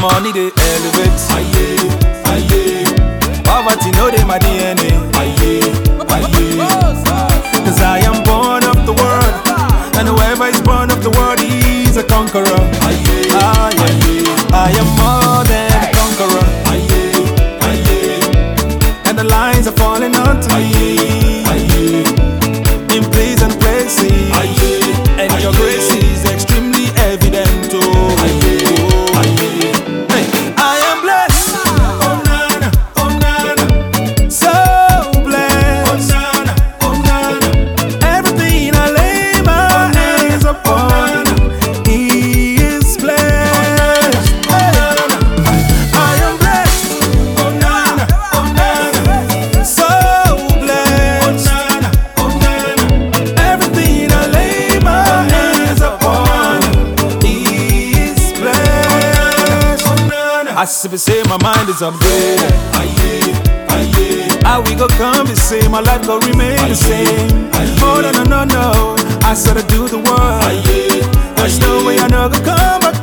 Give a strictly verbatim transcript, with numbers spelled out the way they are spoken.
money they elevate. Aye, aye. Poverty know they my D N A. Aye, aye. Cause I am born of the world, and whoever is born of the world is a conqueror. Aye, aye, aye. I am more than a conqueror. Aye, aye. And the lines are falling onto me. Aye, in pleasant places. Aye, and your grace is extremely evident. Oh, aye, aye. Hey, I am blessed. Oh nana, oh nana, so blessed. Oh nana, oh nana, everything I lay my hands upon, He is blessed. Hey, I am blessed. Oh nana, oh nana, so blessed. Oh nana, oh nana, everything I lay my hands upon, He is blessed. Oh nana, I simply say my mind is upgraded. Aye, aye. I we go come the same, my life go remain the same. Oh no no no no, I said I do the work. There's no way I know go come back